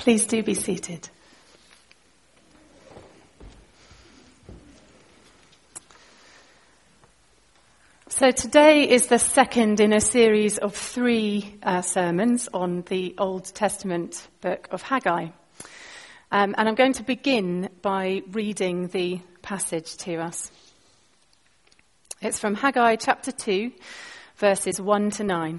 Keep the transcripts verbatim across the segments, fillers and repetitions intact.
Please do be seated. So today is the second in a series of three uh, sermons on the Old Testament book of Haggai. Um, and I'm going to begin by reading the passage to us. It's from Haggai chapter two, verses one to nine.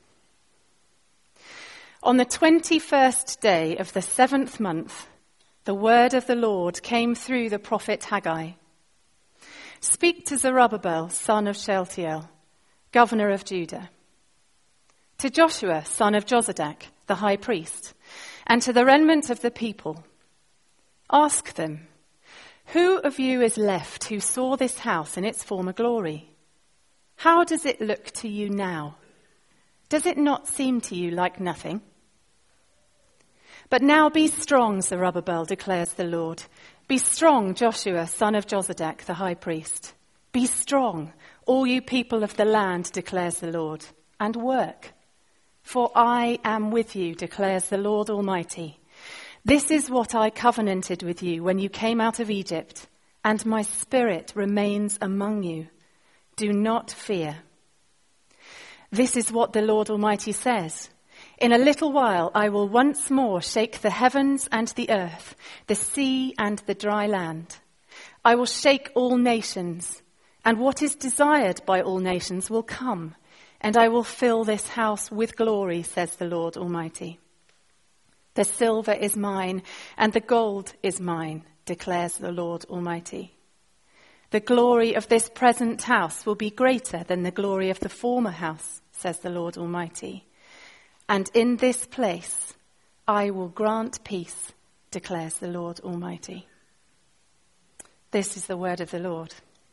On the twenty-first day of the seventh month, the word of the Lord came through the prophet Haggai. Speak to Zerubbabel, son of Shealtiel, governor of Judah, to Joshua, son of Jozadak, the high priest, and to the remnant of the people. Ask them, who of you is left who saw this house in its former glory? How does it look to you now? Does it not seem to you like nothing? But now be strong, Zerubbabel, declares the Lord. Be strong, Joshua, son of Jozadak, the high priest. Be strong, all you people of the land, declares the Lord, and work. For I am with you, declares the Lord Almighty. This is what I covenanted with you when you came out of Egypt, and my spirit remains among you. Do not fear. This is what the Lord Almighty says. In a little while I will once more shake the heavens and the earth, the sea and the dry land. I will shake all nations, and what is desired by all nations will come, and I will fill this house with glory, says the Lord Almighty. The silver is mine, and the gold is mine, declares the Lord Almighty. The glory of this present house will be greater than the glory of the former house, says the Lord Almighty. And in this place I will grant peace, declares the Lord Almighty. This is the word of the Lord.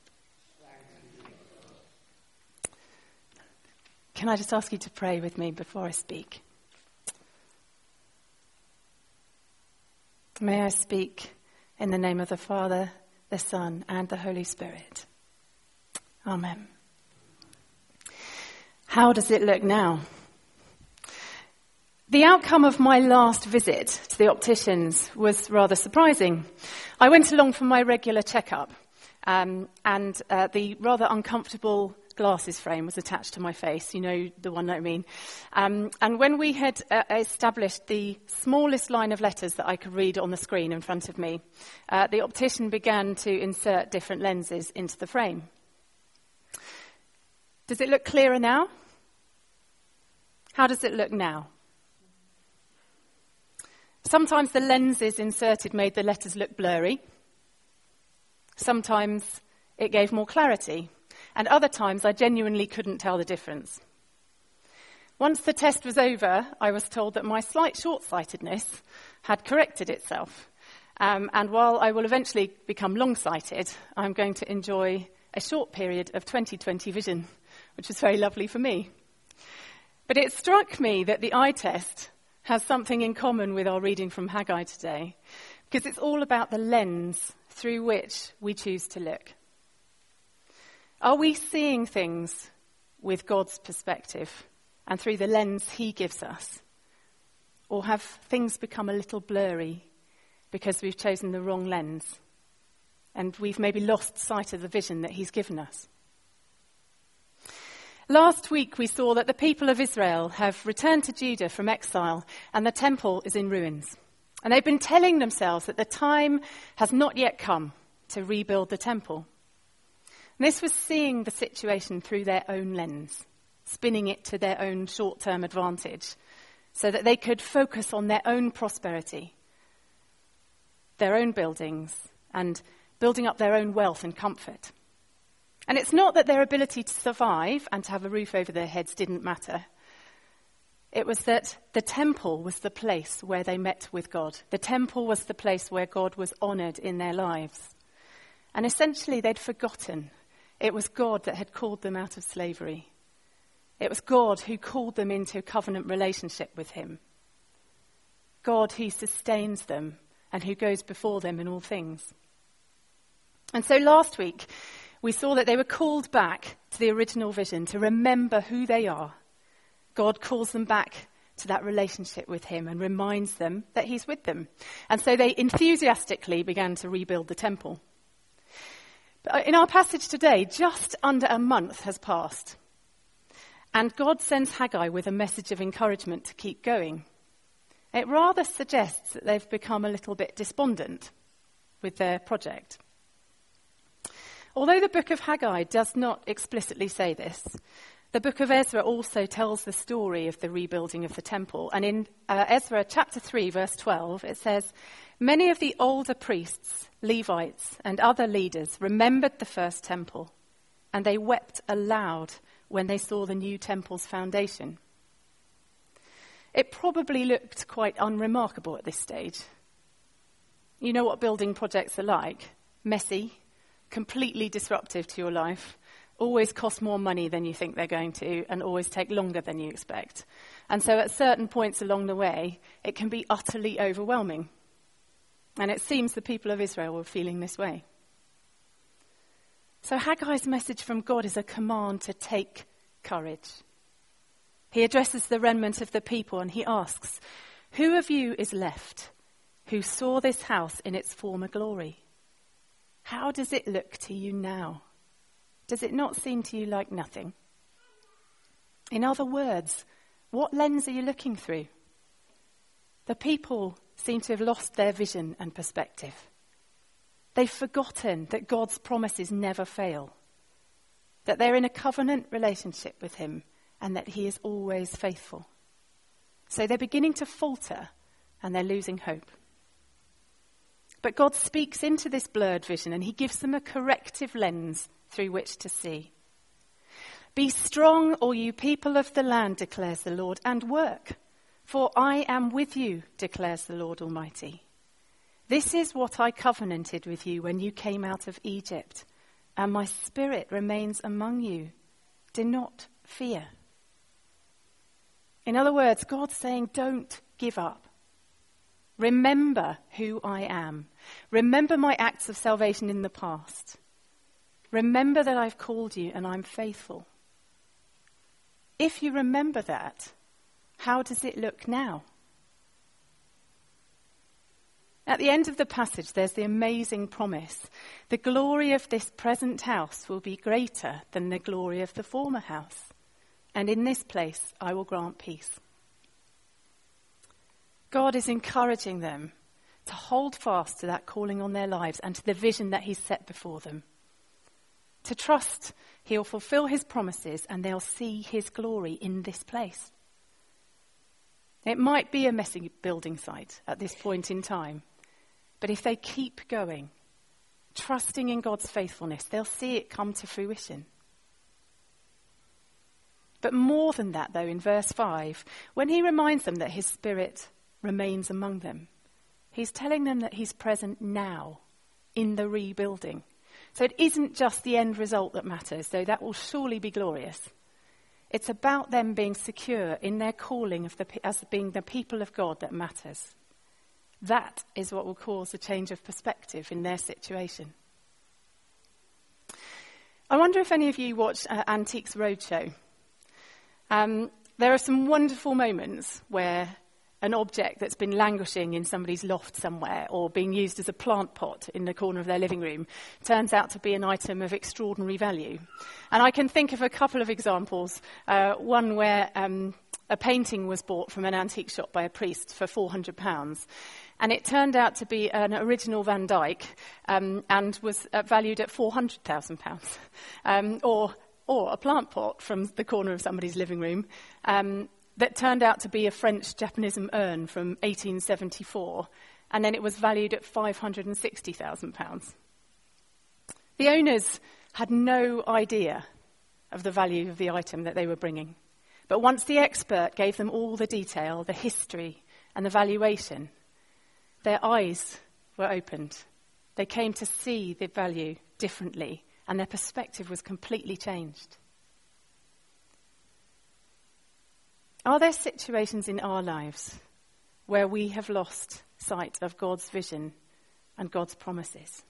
Can I just ask you to pray with me before I speak? May I speak in the name of the Father, the Son, and the Holy Spirit. Amen. How does it look now? The outcome of my last visit to the opticians was rather surprising. I went along for my regular checkup, um, and uh, the rather uncomfortable glasses frame was attached to my face, you know the one I mean. Um, and when we had uh, established the smallest line of letters that I could read on the screen in front of me, uh, the optician began to insert different lenses into the frame. Does it look clearer now? How does it look now? Sometimes the lenses inserted made the letters look blurry. Sometimes it gave more clarity. And other times I genuinely couldn't tell the difference. Once the test was over, I was told that my slight short-sightedness had corrected itself. Um, and while I will eventually become long-sighted, I'm going to enjoy a short period of twenty twenty vision, which was very lovely for me. But it struck me that the eye test has something in common with our reading from Haggai today, because it's all about the lens through which we choose to look. Are we seeing things with God's perspective and through the lens he gives us? Or have things become a little blurry because we've chosen the wrong lens and we've maybe lost sight of the vision that he's given us? Last week we saw that the people of Israel have returned to Judah from exile and the temple is in ruins. And they've been telling themselves that the time has not yet come to rebuild the temple. And this was seeing the situation through their own lens, spinning it to their own short-term advantage so that they could focus on their own prosperity, their own buildings, and building up their own wealth and comfort. And it's not that their ability to survive and to have a roof over their heads didn't matter. It was that the temple was the place where they met with God. The temple was the place where God was honoured in their lives. And essentially they'd forgotten it was God that had called them out of slavery. It was God who called them into a covenant relationship with him. God who sustains them and who goes before them in all things. And so last week, we saw that they were called back to the original vision, to remember who they are. God calls them back to that relationship with him and reminds them that he's with them. And so they enthusiastically began to rebuild the temple. But in our passage today, just under a month has passed. And God sends Haggai with a message of encouragement to keep going. It rather suggests that they've become a little bit despondent with their project. Although the book of Haggai does not explicitly say this, the book of Ezra also tells the story of the rebuilding of the temple. And in uh, Ezra chapter three, verse twelve, it says, "Many of the older priests, Levites, and other leaders remembered the first temple, and they wept aloud when they saw the new temple's foundation." It probably looked quite unremarkable at this stage. You know what building projects are like. Messy, completely disruptive to your life, always cost more money than you think they're going to, and always take longer than you expect. And so at certain points along the way, it can be utterly overwhelming. And it seems the people of Israel were feeling this way. So Haggai's message from God is a command to take courage. He addresses the remnant of the people and he asks, "Who of you is left who saw this house in its former glory? How does it look to you now? Does it not seem to you like nothing?" In other words, what lens are you looking through? The people seem to have lost their vision and perspective. They've forgotten that God's promises never fail, that they're in a covenant relationship with him, and that he is always faithful. So they're beginning to falter and they're losing hope. But God speaks into this blurred vision and he gives them a corrective lens through which to see. "Be strong, all you people of the land, declares the Lord, and work, for I am with you, declares the Lord Almighty. This is what I covenanted with you when you came out of Egypt, and my spirit remains among you. Do not fear." In other words, God's saying, don't give up. Remember who I am. Remember my acts of salvation in the past. Remember that I've called you and I'm faithful. If you remember that, how does it look now? At the end of the passage, there's the amazing promise. The glory of this present house will be greater than the glory of the former house. And in this place, I will grant peace. God is encouraging them to hold fast to that calling on their lives and to the vision that he's set before them. To trust he'll fulfill his promises and they'll see his glory in this place. It might be a messy building site at this point in time, but if they keep going, trusting in God's faithfulness, they'll see it come to fruition. But more than that, though, in verse five, when he reminds them that his spirit remains among them, he's telling them that he's present now in the rebuilding. So it isn't just the end result that matters, though that will surely be glorious. It's about them being secure in their calling of the, as being the people of God that matters. That is what will cause a change of perspective in their situation. I wonder if any of you watch uh, Antiques Roadshow. Um, there are some wonderful moments where an object that's been languishing in somebody's loft somewhere or being used as a plant pot in the corner of their living room turns out to be an item of extraordinary value. And I can think of a couple of examples. Uh, one where um, a painting was bought from an antique shop by a priest for four hundred pounds. And it turned out to be an original Van Dyck um, and was uh, valued at four hundred thousand pounds. Um, or... or a plant pot from the corner of somebody's living room um, that turned out to be a French Japonism urn from eighteen seventy-four, and then it was valued at five hundred sixty thousand pounds. The owners had no idea of the value of the item that they were bringing. But once the expert gave them all the detail, the history and the valuation, their eyes were opened. They came to see the value differently, and their perspective was completely changed. Are there situations in our lives where we have lost sight of God's vision and God's promises?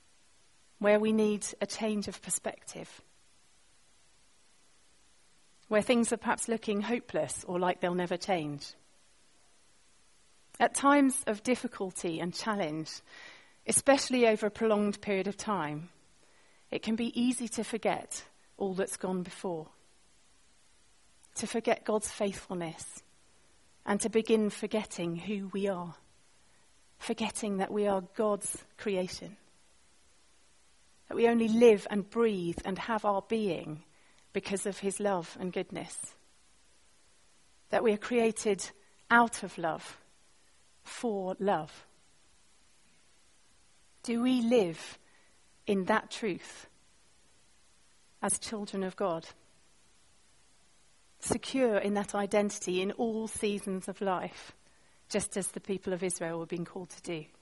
Where we need a change of perspective? where things are perhaps looking hopeless or like they'll never change. At times of difficulty and challenge, especially over a prolonged period of time, it can be easy to forget all that's gone before, to forget God's faithfulness, and to begin forgetting who we are, forgetting that we are God's creation, that we only live and breathe and have our being because of his love and goodness, that we are created out of love, for love. Do we live in that truth as children of God, secure in that identity in all seasons of life, just as the people of Israel were being called to do?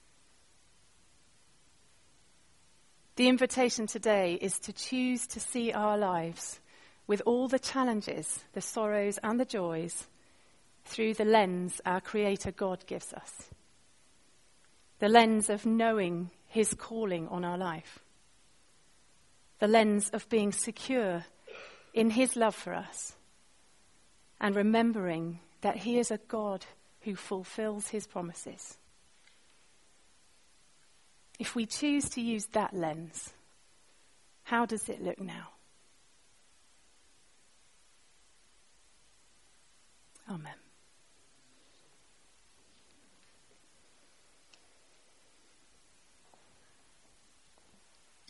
The invitation today is to choose to see our lives with all the challenges, the sorrows and the joys through the lens our Creator God gives us. The lens of knowing his calling on our life. The lens of being secure in his love for us and remembering that he is a God who fulfills his promises. If we choose to use that lens, how does it look now?